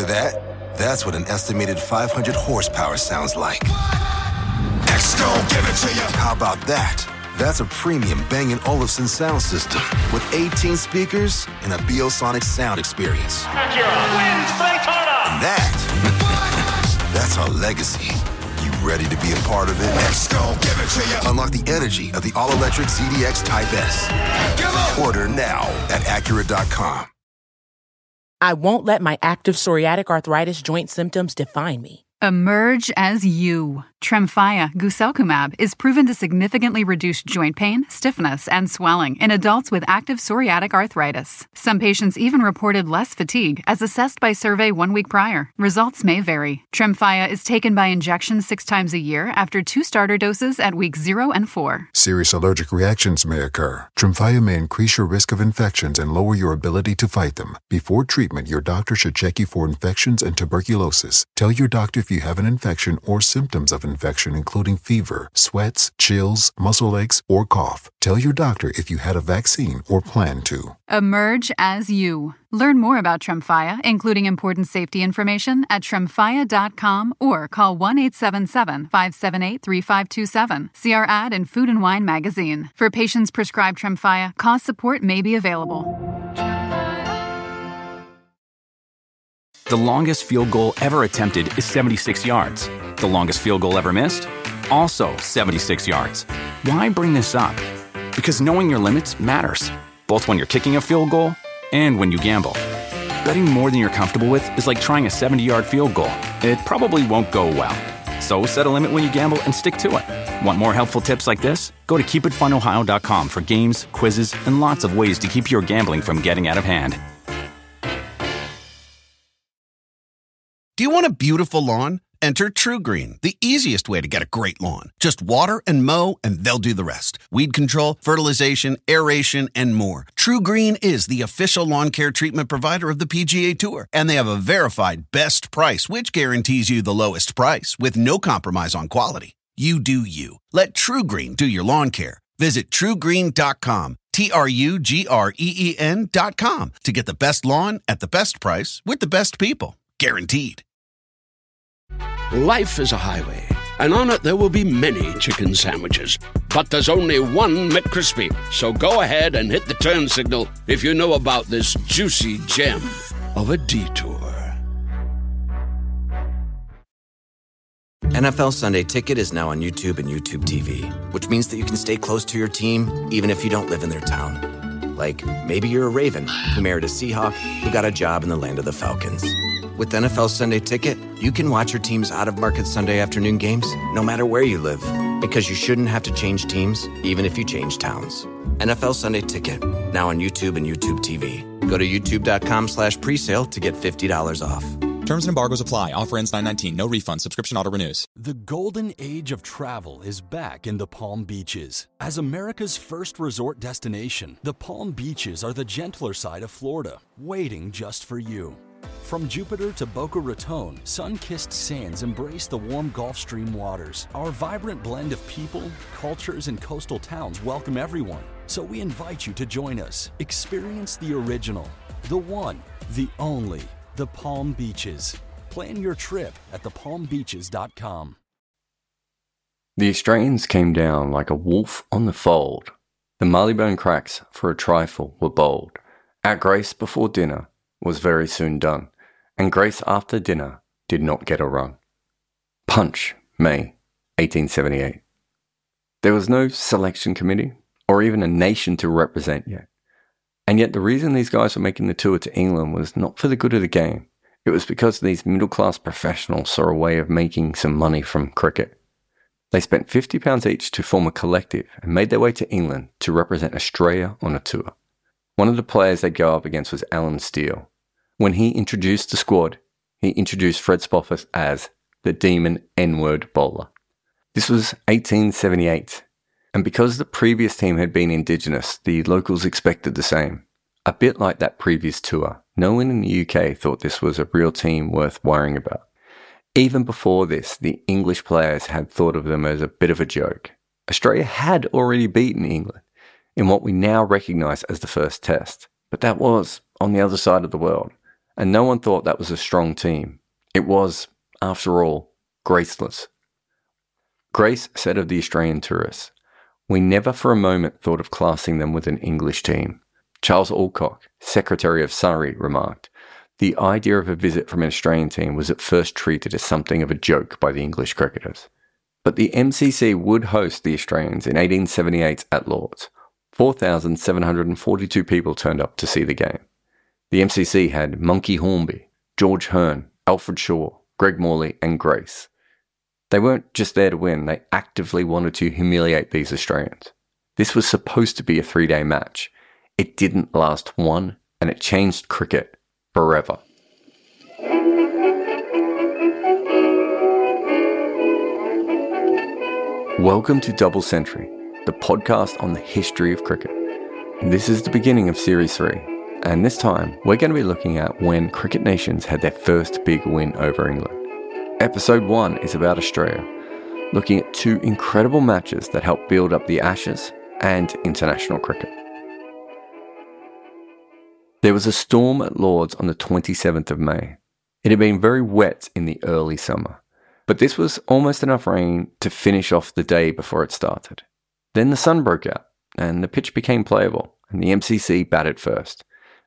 that? That's what an estimated 500 horsepower sounds like. Gon' give it to you. How about that? That's a premium Bang & Olufsen sound system with 18 speakers and a Biosonic sound experience. Acura wins Daytona. And that's our legacy. You ready to be a part of it? Gon' give it to you. Unlock the energy of the all-electric ZDX Type S. Order now at Acura.com. I won't let my active psoriatic arthritis joint symptoms define me. Emerge as you. Tremfya guselkumab is proven to significantly reduce joint pain, stiffness, and swelling in adults with active psoriatic arthritis. Some patients even reported less fatigue as assessed by survey 1 week prior. Results may vary. Tremfya is taken by injection 6 times a year after 2 starter doses at weeks 0 and 4. Serious allergic reactions may occur. Tremfya may increase your risk of infections and lower your ability to fight them. Before treatment, your doctor should check you for infections and tuberculosis. Tell your doctor if you have an infection or symptoms of infection, including fever, sweats, chills, muscle aches, or cough. Tell your doctor if you had a vaccine or plan to. Emerge as you. Learn more about Tremfya, including important safety information, at tremfya.com or call 1-877-578-3527. See our ad in Food & Wine magazine. For patients prescribed Tremfya, cost support may be available. The longest field goal ever attempted is 76 yards. The longest field goal ever missed? Also 76 yards. Why bring this up? Because knowing your limits matters, both when you're kicking a field goal and when you gamble. Betting more than you're comfortable with is like trying a 70-yard field goal. It probably won't go well. So set a limit when you gamble and stick to it. Want more helpful tips like this? Go to keepitfunohio.com for games, quizzes, and lots of ways to keep your gambling from getting out of hand. Do you want a beautiful lawn? Enter TruGreen, the easiest way to get a great lawn. Just water and mow, and they'll do the rest. Weed control, fertilization, aeration, and more. TruGreen is the official lawn care treatment provider of the PGA Tour, and they have a verified best price, which guarantees you the lowest price with no compromise on quality. You do you. Let TruGreen do your lawn care. Visit TruGreen.com, TruGreen.com, to get the best lawn at the best price with the best people. Guaranteed. Life is a highway, and on it there will be many chicken sandwiches. But there's only one McCrispy, so go ahead and hit the turn signal if you know about this juicy gem of a detour. NFL Sunday Ticket is now on YouTube and YouTube TV, which means that you can stay close to your team even if you don't live in their town. Like, maybe you're a Raven who married a Seahawk who got a job in the land of the Falcons. With NFL Sunday Ticket, you can watch your team's out-of-market Sunday afternoon games no matter where you live, because you shouldn't have to change teams, even if you change towns. NFL Sunday Ticket, now on YouTube and YouTube TV. Go to youtube.com/presale to get $50 off. Terms and embargoes apply. Offer ends 9/19. No refund. Subscription auto-renews. The golden age of travel is back in the Palm Beaches. As America's first resort destination, the Palm Beaches are the gentler side of Florida, waiting just for you. From Jupiter to Boca Raton, sun-kissed sands embrace the warm Gulf Stream waters. Our vibrant blend of people, cultures, and coastal towns welcome everyone. So we invite you to join us. Experience the original, the one, the only, the Palm Beaches. Plan your trip at thepalmbeaches.com. The Australians came down like a wolf on the fold. The Marylebone Cracks for a trifle were bold. Our grace before dinner was very soon done, and grace after dinner did not get a run. Punch, May 1878. There was no selection committee, or even a nation to represent yet. And yet the reason these guys were making the tour to England was not for the good of the game. It was because these middle-class professionals saw a way of making some money from cricket. They spent £50 each to form a collective and made their way to England to represent Australia on a tour. One of the players they'd go up against was Alan Steele. When he introduced the squad, he introduced Fred Spofford as the Demon N-word bowler. This was 1878, and because the previous team had been Indigenous, the locals expected the same. A bit like that previous tour, no one in the UK thought this was a real team worth worrying about. Even before this, the English players had thought of them as a bit of a joke. Australia had already beaten England in what we now recognise as the first test, but that was on the other side of the world. and no one thought that was a strong team. It was, after all, graceless. Grace said of the Australian tourists, "We never for a moment thought of classing them with an English team." Charles Alcock, Secretary of Surrey, remarked, "The idea of a visit from an Australian team was at first treated as something of a joke by the English cricketers." But the MCC would host the Australians in 1878 at Lord's. 4,742 people turned up to see the game. The MCC had Monkey Hornby, George Hearn, Alfred Shaw, Greg Morley, and Grace. They weren't just there to win, they actively wanted to humiliate these Australians. This was supposed to be a 3-day match. It didn't last one, and it changed cricket forever. Welcome to Double Century, the podcast on the history of cricket. This is the beginning of Series 3, and this time we're going to be looking at when cricket nations had their first big win over England. Episode 1 is about Australia, looking at 2 incredible matches that helped build up the Ashes and international cricket. There was a storm at Lord's on the 27th of May. It had been very wet in the early summer, but this was almost enough rain to finish off the day before it started. Then the sun broke out, and the pitch became playable, and the MCC batted first.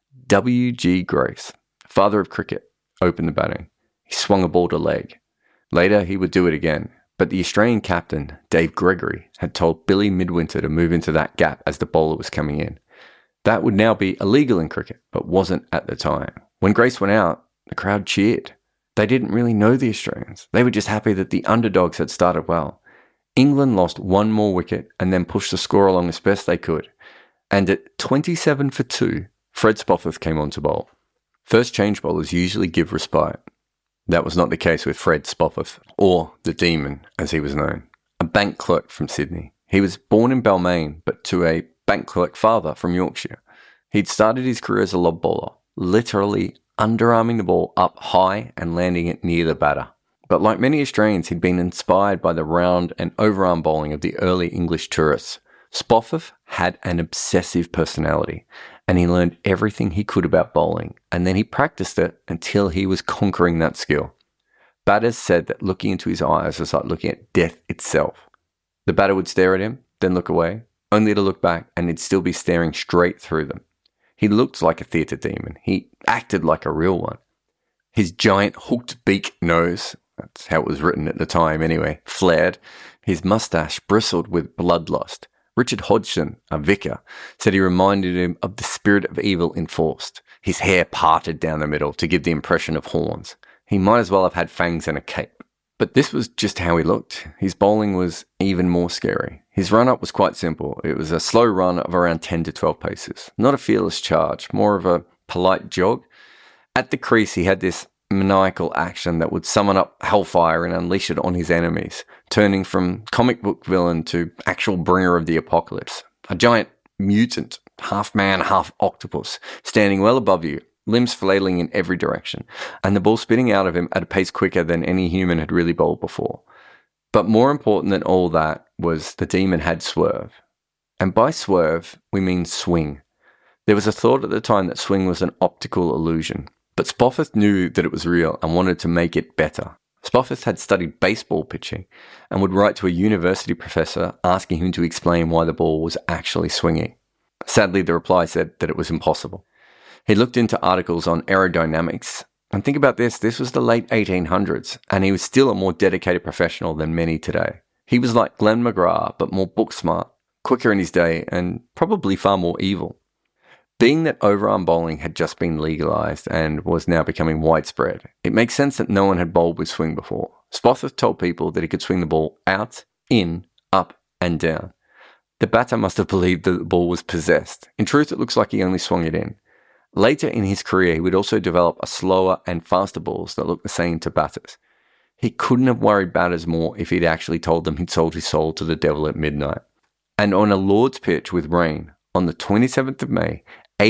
W.G. Grace, father of cricket, opened the batting. He swung a ball to leg. Later, he would do it again, but the Australian captain, Dave Gregory, had told Billy Midwinter to move into that gap as the bowler was coming in. That would now be illegal in cricket, but wasn't at the time. When Grace went out, the crowd cheered. They didn't really know the Australians. They were just happy that the underdogs had started well. England lost one more wicket and then pushed the score along as best they could. And at 27 for 2, Fred Spofforth came on to bowl. First change bowlers usually give respite. That was not the case with Fred Spofforth, or the Demon, as he was known, a bank clerk from Sydney. He was born in Balmain, but to a bank clerk father from Yorkshire. He'd started his career as a lob bowler, literally underarming the ball up high and landing it near the batter. But like many Australians, he'd been inspired by the round and overarm bowling of the early English tourists. Spofforth had an obsessive personality, and he learned everything he could about bowling, and then he practiced it until he was conquering that skill. Batters said that looking into his eyes was like looking at death itself. The batter would stare at him, then look away, only to look back, and he'd still be staring straight through them. He looked like a theatre demon. He acted like a real one. His giant hooked beak nose, that's how it was written at the time anyway, flared. His moustache bristled with bloodlust. Richard Hodgson, a vicar, said he reminded him of the spirit of evil enforced. His hair parted down the middle to give the impression of horns. He might as well have had fangs and a cape. But this was just how he looked. His bowling was even more scary. His run-up was quite simple. It was a slow run of around 10 to 12 paces. Not a fearless charge, more of a polite jog. At the crease, he had this maniacal action that would summon up hellfire and unleash it on his enemies, turning from comic book villain to actual bringer of the apocalypse. A giant mutant, half man, half octopus, standing well above you, limbs flailing in every direction, and the ball spitting out of him at a pace quicker than any human had really bowled before. But more important than all that was the Demon had swerve. And by swerve, we mean swing. There was a thought at the time that swing was an optical illusion. But Spofforth knew that it was real and wanted to make it better. Spofforth had studied baseball pitching and would write to a university professor asking him to explain why the ball was actually swinging. Sadly, the reply said that it was impossible. He looked into articles on aerodynamics, and think about this was the late 1800s, and he was still a more dedicated professional than many today. He was like Glenn McGrath, but more book smart, quicker in his day, and probably far more evil. Being that overarm bowling had just been legalised and was now becoming widespread, it makes sense that no one had bowled with swing before. Spofforth told people that he could swing the ball out, in, up, and down. The batter must have believed that the ball was possessed. In truth, it looks like he only swung it in. Later in his career, he would also develop a slower and faster balls that looked the same to batters. He couldn't have worried batters more if he'd actually told them he'd sold his soul to the devil at midnight. And on a Lord's pitch with rain, on the 27th of May,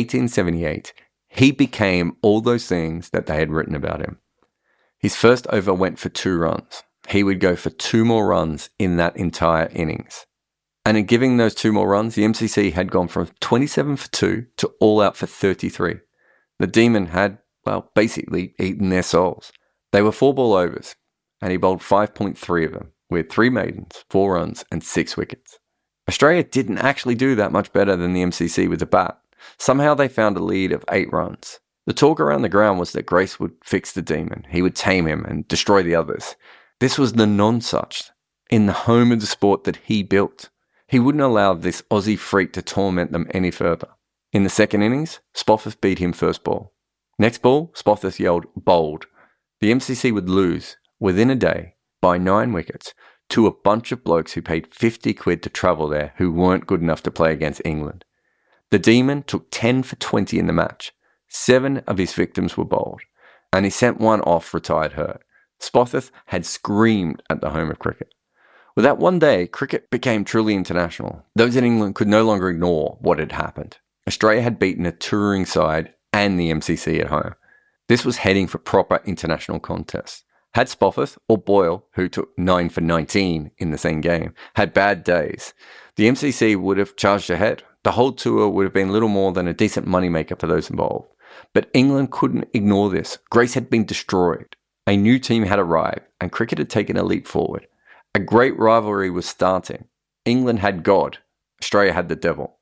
1878, he became all those things that they had written about him. His first over went for 2 runs. He would go for 2 more runs in that entire innings. And in giving those 2 more runs, the MCC had gone from 27 for 2 to all out for 33. The Demon had well, basically eaten their souls. They were 4-ball overs, and he bowled 5.3 of them, with 3 maidens, 4 runs, and 6 wickets. Australia didn't actually do that much better than the MCC with the bat. Somehow they found a lead of 8 runs. The talk around the ground was that Grace would fix the demon, he would tame him and destroy the others. This was the nonsuch, in the home of the sport that he built. He wouldn't allow this Aussie freak to torment them any further. In the second innings, Spofforth beat him first ball. Next ball, Spofforth yelled, "Bowled." The MCC would lose, within a day, by 9 wickets, to a bunch of blokes who paid 50 quid to travel there who weren't good enough to play against England. The Demon took 10 for 20 in the match. 7 of his victims were bowled, and he sent one off retired hurt. Spofforth had screamed at the home of cricket. With that one day, cricket became truly international. Those in England could no longer ignore what had happened. Australia had beaten a touring side and the MCC at home. This was heading for proper international contests. Had Spofforth or Boyle, who took 9 for 19 in the same game, had bad days, the MCC would have charged ahead. The whole tour would have been little more than a decent moneymaker for those involved. But England couldn't ignore this. Grace had been destroyed. A new team had arrived, and cricket had taken a leap forward. A great rivalry was starting. England had God. Australia had the devil.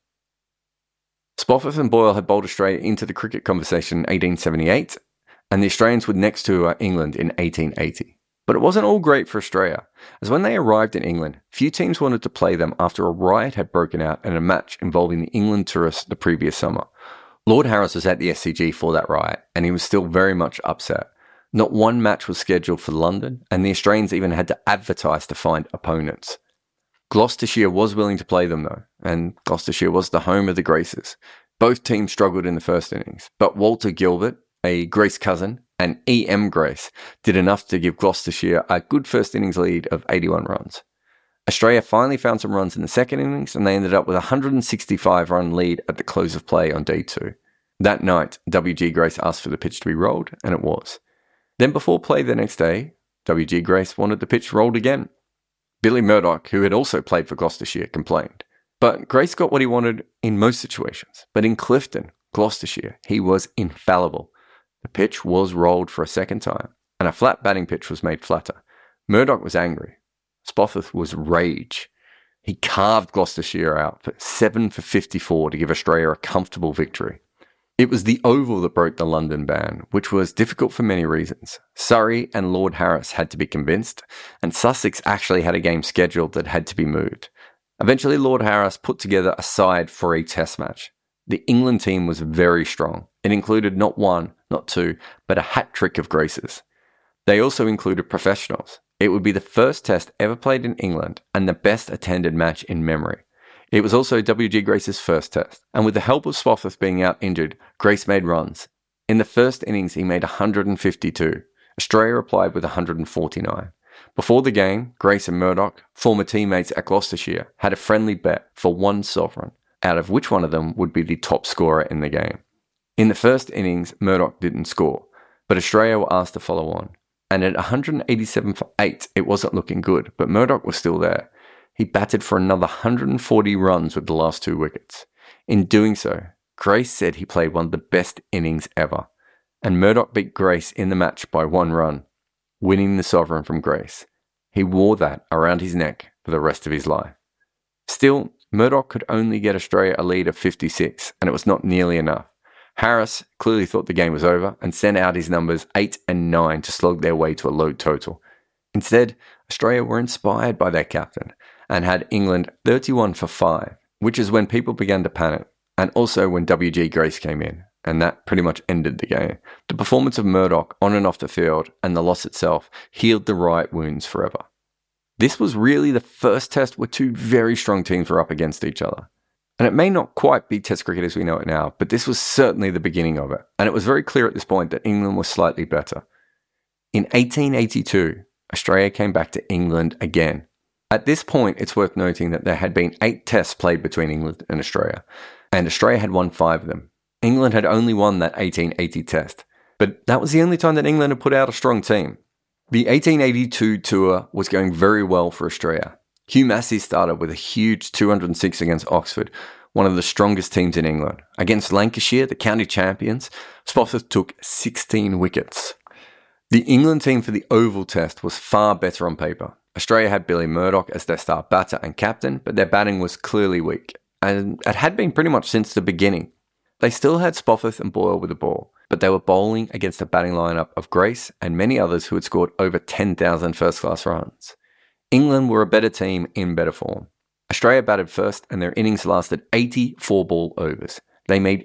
Spofforth and Boyle had bowled Australia into the cricket conversation in 1878, and the Australians would next tour England in 1880. But it wasn't all great for Australia, as when they arrived in England, few teams wanted to play them after a riot had broken out in a match involving the England tourists the previous summer. Lord Harris was at the SCG for that riot, and he was still very much upset. Not one match was scheduled for London, and the Australians even had to advertise to find opponents. Gloucestershire was willing to play them though, and Gloucestershire was the home of the Graces. Both teams struggled in the first innings, but Walter Gilbert, a Grace cousin, and E.M. Grace did enough to give Gloucestershire a good first innings lead of 81 runs. Australia finally found some runs in the second innings, and they ended up with a 165-run lead at the close of play on day 2. That night, W.G. Grace asked for the pitch to be rolled, and it was. Then before play the next day, W.G. Grace wanted the pitch rolled again. Billy Murdoch, who had also played for Gloucestershire, complained. But Grace got what he wanted in most situations. But in Clifton, Gloucestershire, he was infallible. The pitch was rolled for a second time, and a flat batting pitch was made flatter. Murdoch was angry. Spofforth was rage. He carved Gloucestershire out for 7 for 54 to give Australia a comfortable victory. It was the Oval that broke the London ban, which was difficult for many reasons. Surrey and Lord Harris had to be convinced, and Sussex actually had a game scheduled that had to be moved. Eventually, Lord Harris put together a side for a test match. The England team was very strong. It included not 1, not 2, but a hat-trick of Graces. They also included professionals. It would be the first test ever played in England and the best attended match in memory. It was also W.G. Grace's first test, and with the help of Spofforth being out injured, Grace made runs. In the first innings, he made 152. Australia replied with 149. Before the game, Grace and Murdoch, former teammates at Gloucestershire, had a friendly bet for 1 sovereign, out of which one of them would be the top scorer in the game. In the first innings, Murdoch didn't score, but Australia were asked to follow on. And at 187 for 8, it wasn't looking good, but Murdoch was still there. He batted for another 140 runs with the last 2 wickets. In doing so, Grace said he played one of the best innings ever, and Murdoch beat Grace in the match by 1 run, winning the sovereign from Grace. He wore that around his neck for the rest of his life. Still, Murdoch could only get Australia a lead of 56, and it was not nearly enough. Harris clearly thought the game was over and sent out his numbers 8 and 9 to slog their way to a low total. Instead, Australia were inspired by their captain and had England 31 for 5, which is when people began to panic, and also when W.G. Grace came in, and that pretty much ended the game. The performance of Murdoch on and off the field and the loss itself healed the riot wounds forever. This was really the first test where 2 very strong teams were up against each other. And it may not quite be Test cricket as we know it now, but this was certainly the beginning of it. And it was very clear at this point that England was slightly better. In 1882, Australia came back to England again. At this point, it's worth noting that there had been 8 tests played between England and Australia had won 5 of them. England had only won that 1880 test, but that was the only time that England had put out a strong team. The 1882 tour was going very well for Australia. Hugh Massey started with a huge 206 against Oxford, one of the strongest teams in England. Against Lancashire, the county champions, Spofforth took 16 wickets. The England team for the Oval Test was far better on paper. Australia had Billy Murdoch as their star batter and captain, but their batting was clearly weak, and it had been pretty much since the beginning. They still had Spofforth and Boyle with the ball, but they were bowling against a batting lineup of Grace and many others who had scored over 10,000 first-class runs. England were a better team in better form. Australia batted first and their innings lasted 84 ball overs. They made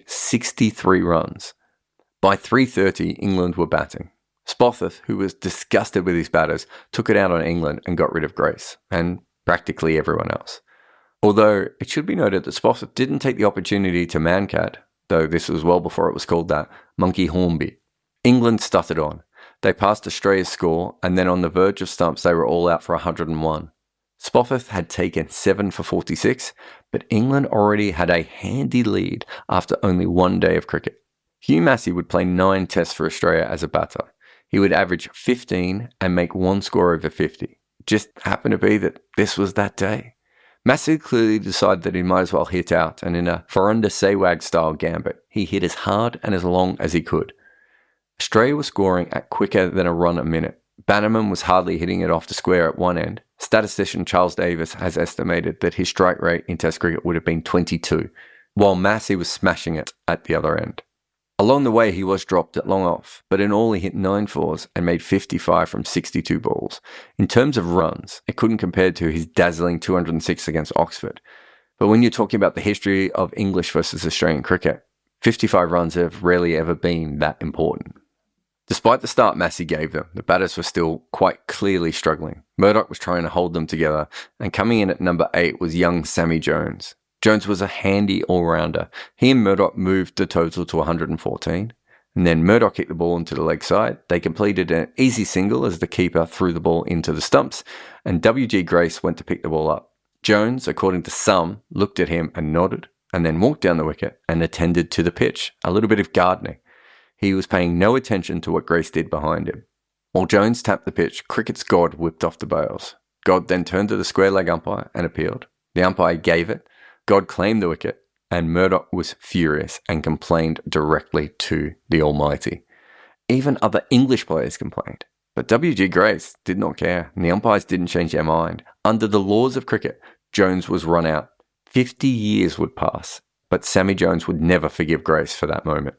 63 runs. By 3:30, England were batting. Spofforth, who was disgusted with his batters, took it out on England and got rid of Grace, and practically everyone else. Although, it should be noted that Spofforth didn't take the opportunity to mancat, though this was well before it was called that, Monkey Hornby. England stuttered on. They passed Australia's score, and then on the verge of stumps they were all out for 101. Spofforth had taken 7 for 46, but England already had a handy lead after only one day of cricket. Hugh Massey would play 9 tests for Australia as a batter. He would average 15 and make one score over 50. Just happened to be that this was that day. Massey clearly decided that he might as well hit out, and in a Farunda Sehwag style gambit, he hit as hard and as long as he could. Australia was scoring at quicker than a run a minute. Bannerman was hardly hitting it off the square at one end. Statistician Charles Davis has estimated that his strike rate in Test cricket would have been 22, while Massey was smashing it at the other end. Along the way, he was dropped at long off, but in all he hit 9 fours and made 55 from 62 balls. In terms of runs, it couldn't compare to his dazzling 206 against Oxford. But when you're talking about the history of English versus Australian cricket, 55 runs have rarely ever been that important. Despite the start Massey gave them, the batters were still quite clearly struggling. Murdoch was trying to hold them together, and coming in at number 8 was young Sammy Jones. Jones was a handy all-rounder. He and Murdoch moved the total to 114, and then Murdoch hit the ball into the leg side. They completed an easy single as the keeper threw the ball into the stumps, and W.G. Grace went to pick the ball up. Jones, according to some, looked at him and nodded, and then walked down the wicket and attended to the pitch, a little bit of gardening. He was paying no attention to what Grace did behind him. While Jones tapped the pitch, cricket's God whipped off the bails. God then turned to the square leg umpire and appealed. The umpire gave it. God claimed the wicket, and Murdoch was furious and complained directly to the Almighty. Even other English players complained, but W.G. Grace did not care, and the umpires didn't change their mind. Under the laws of cricket, Jones was run out. 50 years would pass, but Sammy Jones would never forgive Grace for that moment.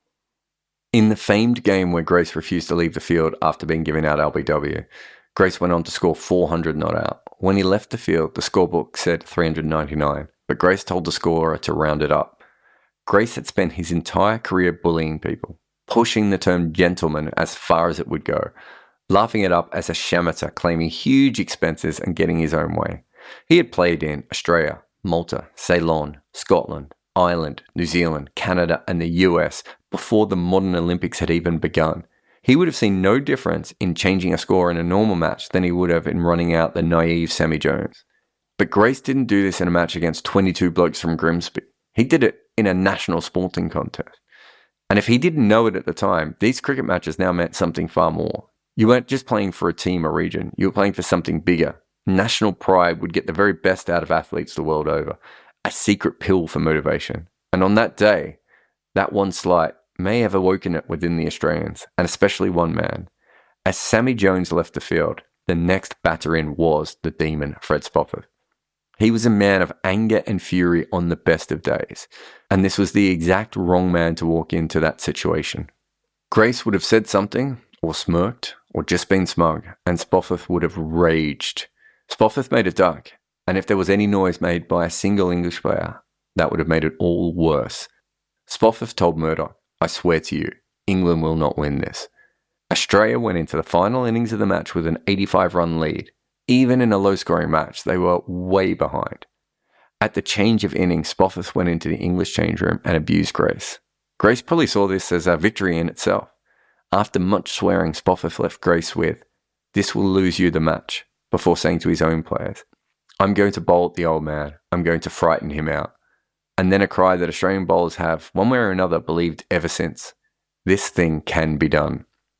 In the famed game where Grace refused to leave the field after being given out LBW, Grace went on to score 400 not out. When he left the field, the scorebook said 399. But Grace told the scorer to round it up. Grace had spent his entire career bullying people, pushing the term gentleman as far as it would go, laughing it up as a shamateur, claiming huge expenses and getting his own way. He had played in Australia, Malta, Ceylon, Scotland, Ireland, New Zealand, Canada, and the US before the modern Olympics had even begun. He would have seen no difference in changing a score in a normal match than he would have in running out the naive Sammy Jones. But Grace didn't do this in a match against 22 blokes from Grimsby. He did it in a national sporting contest. And if he didn't know it at the time, these cricket matches now meant something far more. You weren't just playing for a team or region, you were playing for something bigger. National pride would get the very best out of athletes the world over. A secret pill for motivation. And on that day, that one slight may have awoken it within the Australians, and especially one man. As Sammy Jones left the field, the next batter in was the demon Fred Spofforth. He was a man of anger and fury on the best of days, and this was the exact wrong man to walk into that situation. Grace would have said something, or smirked, or just been smug, and Spofforth would have raged. Spofforth made a duck, and if there was any noise made by a single English player, that would have made it all worse. Spofforth told Murdoch, "I swear to you, England will not win this." Australia went into the final innings of the match with an 85-run lead. Even in a low-scoring match, they were way behind. At the change of innings, Spofforth went into the English change room and abused Grace. Grace probably saw this as a victory in itself. After much swearing, Spofforth left Grace with, "This will lose you the match," before saying to his own players, "I'm going to bowl at the old man. I'm going to frighten him out." And then a cry that Australian bowlers have, one way or another, believed ever since. This thing can be done.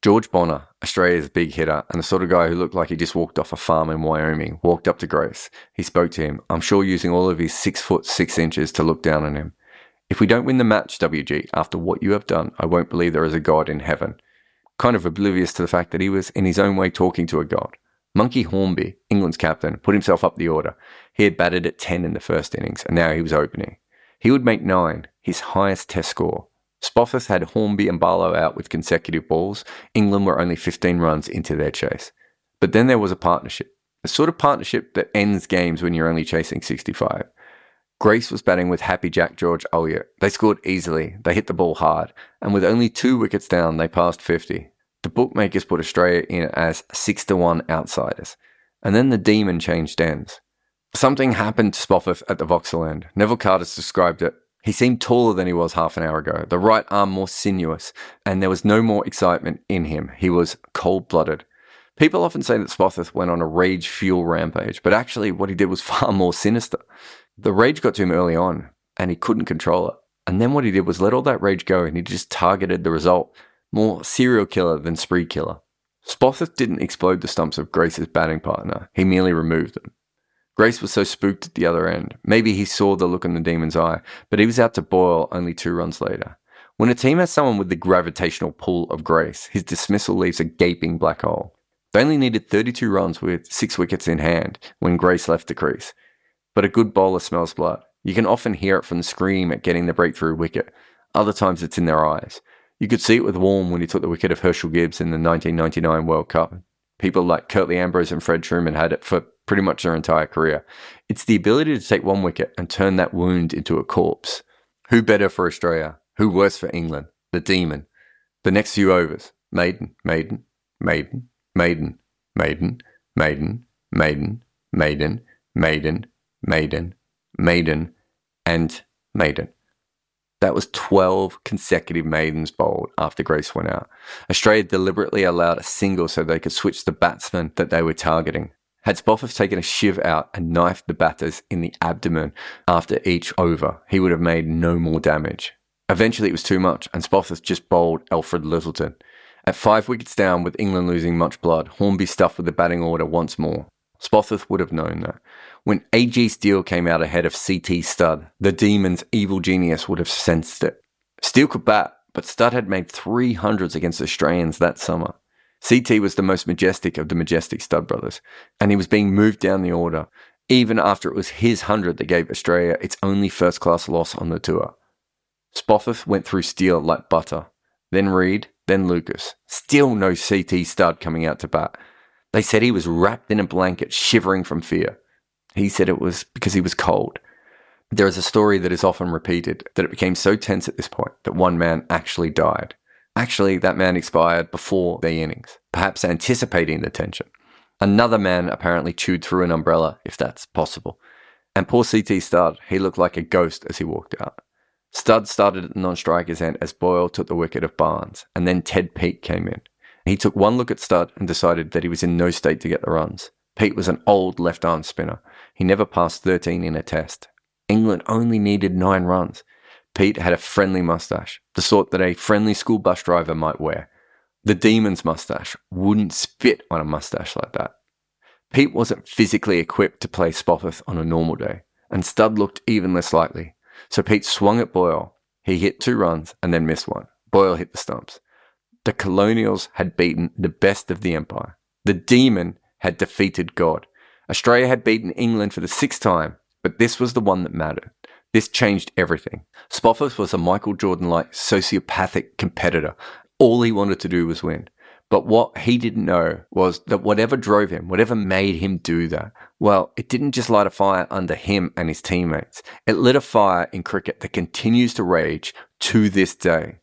George Bonner, Australia's big hitter and the sort of guy who looked like he just walked off a farm in Wyoming, walked up to Grace. He spoke to him, I'm sure using all of his 6 foot 6 inches to look down on him. If we don't win the match, WG, after what you have done, I won't believe there is a God in heaven. Kind of oblivious to the fact that he was in his own way talking to a god. Monkey Hornby, England's captain, put himself up the order. He had batted at 10 in the first innings and now he was opening. He would make 9, his highest test score. Spofforth had Hornby and Barlow out with consecutive balls. England were only 15 runs into their chase. But then there was a partnership. The sort of partnership that ends games when you're only chasing 65. Grace was batting with Happy Jack George Elliott. They scored easily, they hit the ball hard, and with only 2 wickets down, they passed 50. The bookmakers put Australia in as 6-1 outsiders. And then the demon changed ends. Something happened to Spofforth at the Vauxhall end. Neville Carter's described it. He seemed taller than he was half an hour ago, the right arm more sinuous, and there was no more excitement in him. He was cold-blooded. People often say that Spofforth went on a rage fuel rampage, but actually what he did was far more sinister. The rage got to him early on, and he couldn't control it. And then what he did was let all that rage go, and he just targeted the result. More serial killer than spree killer. Spofforth didn't explode the stumps of Grace's batting partner. He merely removed them. Grace was so spooked at the other end. Maybe he saw the look in the demon's eye, but he was out to Boyle only 2 runs later. When a team has someone with the gravitational pull of Grace, his dismissal leaves a gaping black hole. They only needed 32 runs with 6 wickets in hand when Grace left the crease. But a good bowler smells blood. You can often hear it from the scream at getting the breakthrough wicket. Other times it's in their eyes. You could see it with Warne when he took the wicket of Herschel Gibbs in the 1999 World Cup. People like Curtly Ambrose and Fred Truman had it for pretty much their entire career. It's the ability to take 1 wicket and turn that wound into a corpse. Who better for Australia? Who worse for England? The demon. The next few overs. Maiden, maiden, maiden, maiden, maiden, maiden, maiden, maiden, maiden, maiden, maiden, and maiden. That was 12 consecutive maidens bowled after Grace went out. Australia deliberately allowed a single so they could switch the batsman that they were targeting. Had Spofforth taken a shiv out and knifed the batters in the abdomen after each over, he would have made no more damage. Eventually it was too much, and Spofforth just bowled Alfred Littleton. At 5 wickets down, with England losing much blood, Hornby stuffed with the batting order once more. Spofforth would have known that. When A.G. Steele came out ahead of C.T. Studd, the demon's evil genius would have sensed it. Steele could bat, but Studd had made 300s against Australians that summer. C.T. was the most majestic of the majestic Studd brothers, and he was being moved down the order, even after it was his 100 that gave Australia its only first-class loss on the tour. Spofforth went through Steele like butter, then Reid, then Lucas. Still no C.T. Studd coming out to bat. They said he was wrapped in a blanket, shivering from fear. He said it was because he was cold. There is a story that is often repeated that it became so tense at this point that one man actually died. Actually, that man expired before the innings, perhaps anticipating the tension. Another man apparently chewed through an umbrella, if that's possible. And poor C.T. Studd, he looked like a ghost as he walked out. Studd started at the non-striker's end as Boyle took the wicket of Barnes, and then Ted Peake came in. He took one look at Studd and decided that he was in no state to get the runs. Peake was an old left-arm spinner. He never passed 13 in a test. England only needed 9 runs. Pete had a friendly moustache, the sort that a friendly school bus driver might wear. The demon's moustache wouldn't spit on a moustache like that. Pete wasn't physically equipped to play Spofforth on a normal day, and Studd looked even less likely. So Pete swung at Boyle. He hit 2 runs and then missed one. Boyle hit the stumps. The Colonials had beaten the best of the empire. The demon had defeated God. Australia had beaten England for the 6th time, but this was the one that mattered. This changed everything. Spofforth was a Michael Jordan-like sociopathic competitor. All he wanted to do was win. But what he didn't know was that whatever drove him, whatever made him do that, well, it didn't just light a fire under him and his teammates. It lit a fire in cricket that continues to rage to this day.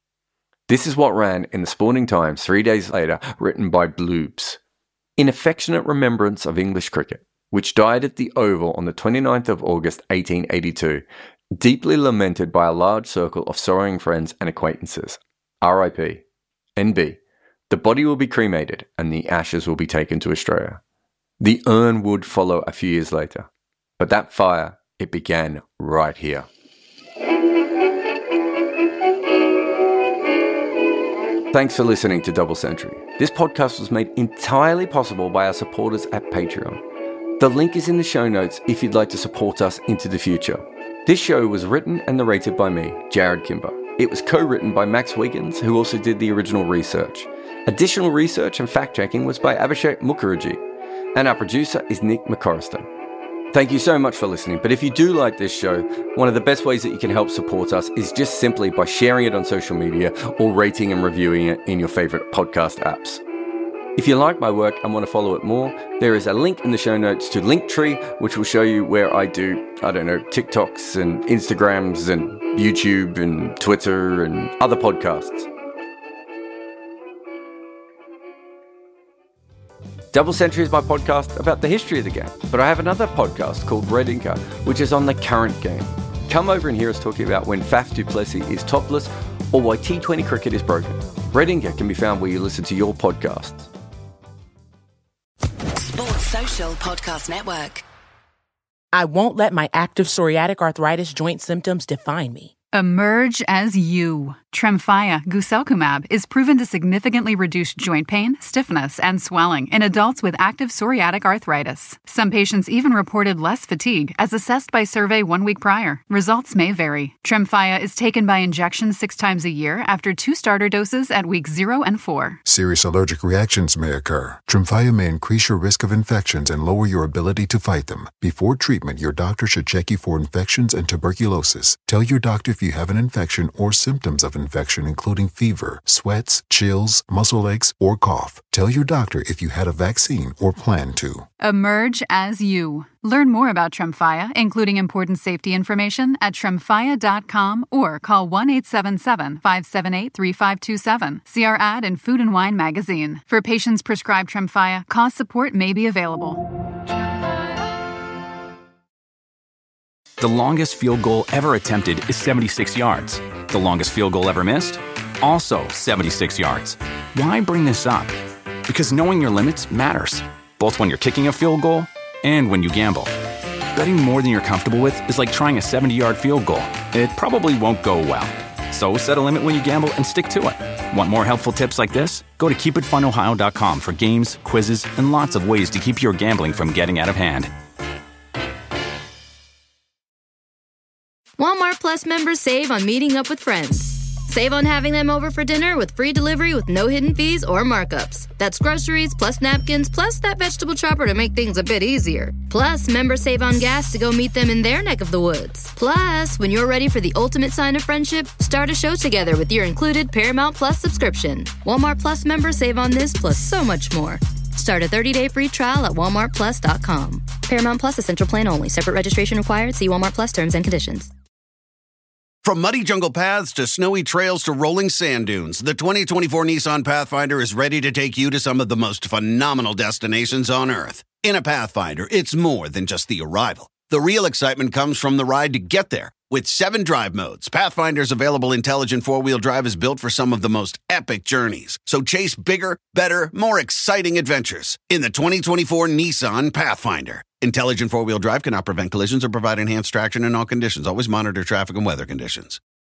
This is what ran in the Sporting Times 3 days later, written by Bloobs. In affectionate remembrance of English cricket, which died at the Oval on the 29th of August 1882, deeply lamented by a large circle of sorrowing friends and acquaintances. R.I.P. N.B. The body will be cremated and the ashes will be taken to Australia. The urn would follow a few years later. But that fire, it began right here. Thanks for listening to Double Century. This podcast was made entirely possible by our supporters at Patreon. The link is in the show notes if you'd like to support us into the future. This show was written and narrated by me, Jared Kimber. It was co-written by Max Wiggins, who also did the original research. Additional research and fact-checking was by Abhishek Mukherjee. And our producer is Nick McCorriston. Thank you so much for listening, but if you do like this show, one of the best ways that you can help support us is just simply by sharing it on social media or rating and reviewing it in your favorite podcast apps. If you like my work and want to follow it more, there is a link in the show notes to Linktree, which will show you where I do, TikToks and Instagrams and YouTube and Twitter and other podcasts. Double Century is my podcast about the history of the game, but I have another podcast called Red Inca, which is on the current game. Come over and hear us talking about when Faf du Plessis is topless or why T20 cricket is broken. Red Inca can be found where you listen to your podcasts. Sports Social Podcast Network. I won't let my active psoriatic arthritis joint symptoms define me. Emerge as you. Tremfya guselkumab is proven to significantly reduce joint pain, stiffness, and swelling in adults with active psoriatic arthritis. Some patients even reported less fatigue as assessed by survey 1 week prior. Results may vary. Tremfya is taken by injection 6 times a year after 2 starter doses at weeks 0 and 4. Serious allergic reactions may occur. Tremfya may increase your risk of infections and lower your ability to fight them. Before treatment, your doctor should check you for infections and tuberculosis. Tell your doctor if you have an infection or symptoms of infection, including fever, sweats, chills, muscle aches, or cough. Tell your doctor if you had a vaccine or plan to. Emerge as you. Learn more about Tremfya, including important safety information, at tremfya.com or call 1-877-578-3527. See our ad in Food and Wine magazine. For patients prescribed Tremfya, cost support may be available. The longest field goal ever attempted is 76 yards. The longest field goal ever missed? Also 76 yards. Why bring this up? Because knowing your limits matters, both when you're kicking a field goal and when you gamble. Betting more than you're comfortable with is like trying a 70-yard field goal. It probably won't go well. So set a limit when you gamble and stick to it. Want more helpful tips like this? Go to keepitfunohio.com for games, quizzes, and lots of ways to keep your gambling from getting out of hand. Walmart Plus members save on meeting up with friends. Save on having them over for dinner with free delivery with no hidden fees or markups. That's groceries, plus napkins, plus that vegetable chopper to make things a bit easier. Plus, members save on gas to go meet them in their neck of the woods. Plus, when you're ready for the ultimate sign of friendship, start a show together with your included Paramount Plus subscription. Walmart Plus members save on this plus so much more. Start a 30-day free trial at walmartplus.com. Paramount Plus Essential Plan only. Separate registration required. See Walmart Plus terms and conditions. From muddy jungle paths to snowy trails to rolling sand dunes, the 2024 Nissan Pathfinder is ready to take you to some of the most phenomenal destinations on Earth. In a Pathfinder, it's more than just the arrival. The real excitement comes from the ride to get there. With 7 drive modes, Pathfinder's available intelligent 4-wheel drive is built for some of the most epic journeys. So chase bigger, better, more exciting adventures in the 2024 Nissan Pathfinder. Intelligent 4-wheel drive cannot prevent collisions or provide enhanced traction in all conditions. Always monitor traffic and weather conditions.